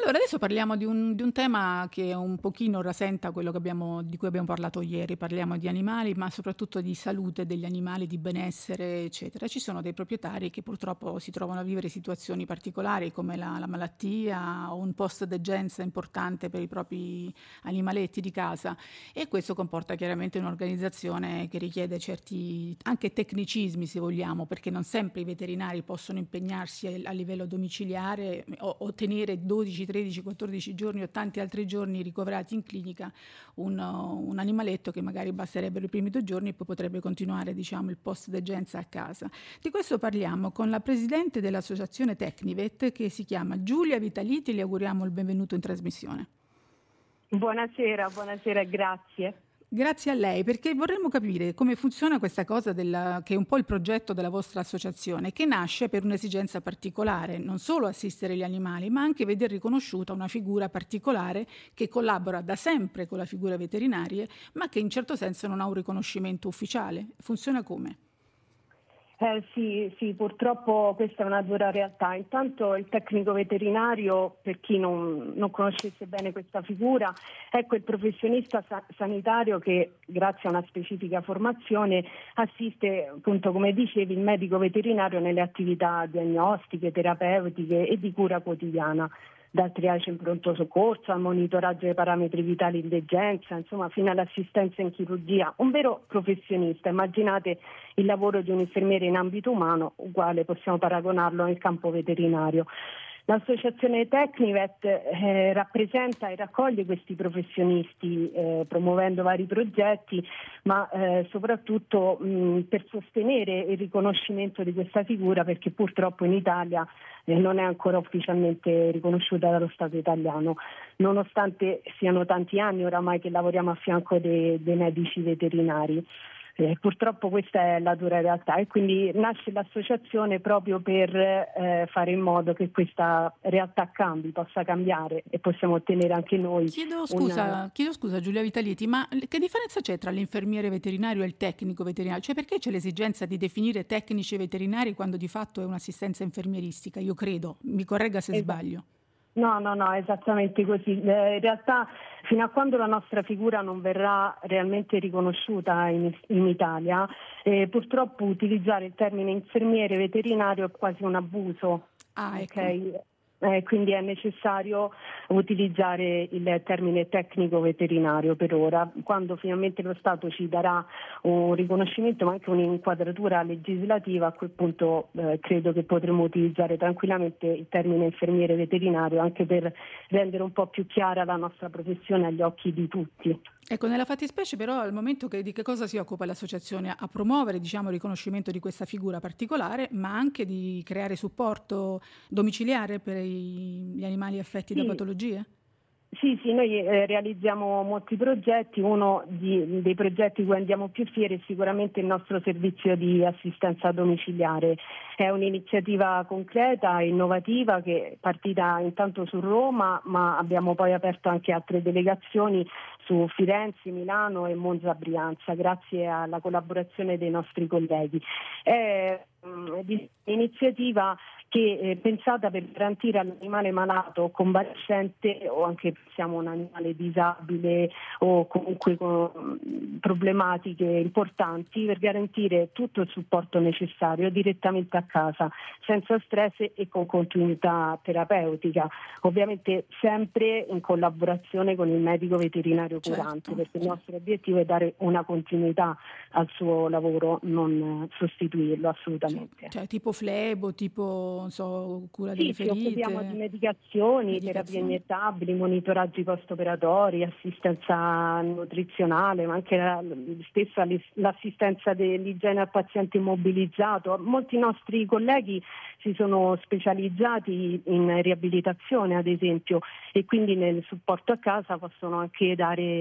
Allora, adesso parliamo di un tema che un pochino rasenta quello di cui abbiamo parlato ieri. Parliamo di animali, ma soprattutto di salute degli animali, di benessere, eccetera. Ci sono dei proprietari che purtroppo si trovano a vivere situazioni particolari come la malattia o un post-degenza importante per i propri animaletti di casa, e questo comporta chiaramente un'organizzazione che richiede certi anche tecnicismi, se vogliamo, perché non sempre i veterinari possono impegnarsi a livello domiciliare o tenere 12, 13, 14 giorni o tanti altri giorni ricoverati in clinica un animaletto che magari basterebbero i primi 2 giorni e poi potrebbe continuare, diciamo, il post-degenza a casa. Di questo parliamo con la presidente dell'associazione Tecnivet, che si chiama Giulia Vitaliti. Le auguriamo il benvenuto in trasmissione. Buonasera e grazie. Grazie a lei, perché vorremmo capire come funziona questa cosa che è un po' il progetto della vostra associazione, che nasce per un'esigenza particolare, non solo assistere gli animali, ma anche veder riconosciuta una figura particolare che collabora da sempre con la figura veterinaria, ma che in certo senso non ha un riconoscimento ufficiale. Funziona come? Sì, purtroppo questa è una dura realtà. Intanto il tecnico veterinario, per chi non conoscesse bene questa figura, è quel professionista sanitario che, grazie a una specifica formazione, assiste, appunto, come dicevi, il medico veterinario nelle attività diagnostiche, terapeutiche e di cura quotidiana, dal triage in pronto soccorso al monitoraggio dei parametri vitali in degenza, insomma fino all'assistenza in chirurgia. Un vero professionista. Immaginate il lavoro di un infermiere in ambito umano, uguale possiamo paragonarlo nel campo veterinario. L'associazione Tecnivet rappresenta e raccoglie questi professionisti promuovendo vari progetti, ma soprattutto per sostenere il riconoscimento di questa figura, perché purtroppo in Italia non è ancora ufficialmente riconosciuta dallo Stato italiano, nonostante siano tanti anni oramai che lavoriamo a fianco dei medici veterinari. Purtroppo questa è la dura realtà, e quindi nasce l'associazione proprio per fare in modo che questa realtà possa cambiare e possiamo ottenere anche noi. Chiedo scusa Giulia Vitaliti, ma che differenza c'è tra l'infermiere veterinario e il tecnico veterinario? Cioè, perché c'è l'esigenza di definire tecnici veterinari quando di fatto è un'assistenza infermieristica? Io credo, mi corregga se sbaglio. No, esattamente così. In realtà, fino a quando la nostra figura non verrà realmente riconosciuta in Italia, purtroppo utilizzare il termine infermiere veterinario è quasi un abuso. Ecco. Okay? Quindi è necessario utilizzare il termine tecnico veterinario per ora. Quando finalmente lo Stato ci darà un riconoscimento ma anche un'inquadratura legislativa, a quel punto credo che potremo utilizzare tranquillamente il termine infermiere veterinario, anche per rendere un po' più chiara la nostra professione agli occhi di tutti. Ecco, nella fattispecie però al momento di che cosa si occupa l'associazione? A promuovere, diciamo, il riconoscimento di questa figura particolare, ma anche di creare supporto domiciliare per gli animali affetti da patologie? Sì, noi realizziamo molti progetti. Uno dei progetti cui andiamo più fieri è sicuramente il nostro servizio di assistenza domiciliare. È un'iniziativa concreta, innovativa, che è partita intanto su Roma, ma abbiamo poi aperto anche altre delegazioni su Firenze, Milano e Monza Brianza, grazie alla collaborazione dei nostri colleghi. È un'iniziativa che è pensata per garantire all'animale malato o convalescente, o anche siamo un animale disabile o comunque con problematiche importanti, per garantire tutto il supporto necessario direttamente a casa, senza stress e con continuità terapeutica, ovviamente sempre in collaborazione con il medico veterinario curante, perché il nostro obiettivo è dare una continuità al suo lavoro, non sostituirlo assolutamente. Cioè tipo flebo, tipo cura delle ferite? Ci occupiamo di medicazioni, terapie iniettabili, monitoraggi post-operatori, assistenza nutrizionale, ma anche stessa l'assistenza dell'igiene al paziente immobilizzato. Molti nostri colleghi si sono specializzati in riabilitazione, ad esempio, e quindi nel supporto a casa possono anche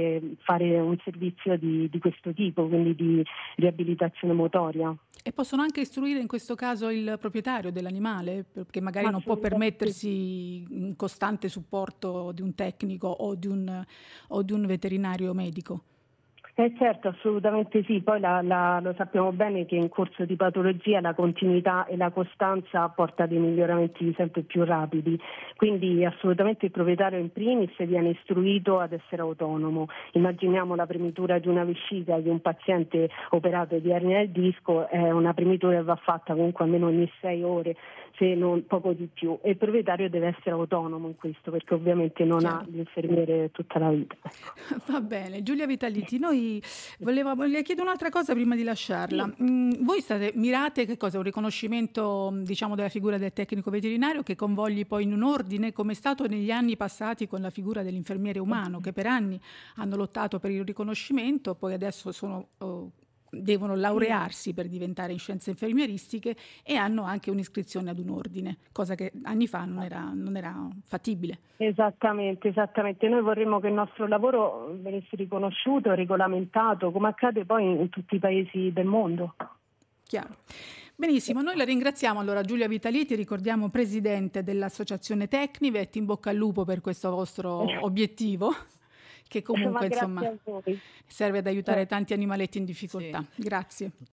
fare un servizio di questo tipo, quindi di riabilitazione motoria. E possono anche istruire in questo caso il proprietario dell'animale, perché magari non può permettersi un costante supporto di un tecnico o di un veterinario medico. Certo, assolutamente sì, poi lo sappiamo bene che in corso di patologia la continuità e la costanza porta a dei miglioramenti sempre più rapidi, quindi assolutamente il proprietario in primis viene istruito ad essere autonomo. Immaginiamo la premitura di una vescica di un paziente operato di ernia del disco, è una premitura che va fatta comunque almeno ogni 6 ore, se non poco di più, e il proprietario deve essere autonomo in questo perché ovviamente non ha Chiaro. l'infermiere tutta la vita. Ecco. Va bene, Giulia Vitaliti, noi le chiedo un'altra cosa prima di lasciarla. Voi mirate che cosa? Un riconoscimento, diciamo, della figura del tecnico veterinario che convogli poi in un ordine, come è stato negli anni passati con la figura dell'infermiere umano, che per anni hanno lottato per il riconoscimento, poi adesso devono laurearsi per diventare in scienze infermieristiche e hanno anche un'iscrizione ad un ordine, cosa che anni fa non era fattibile. Esattamente. Noi vorremmo che il nostro lavoro venisse riconosciuto, regolamentato, come accade poi in tutti i paesi del mondo. Chiaro. Benissimo, noi la ringraziamo allora Giulia Vitaliti, ricordiamo presidente dell'associazione Tecnivet, in bocca al lupo per questo vostro obiettivo, che comunque insomma serve ad aiutare tanti animaletti in difficoltà. Sì. Grazie.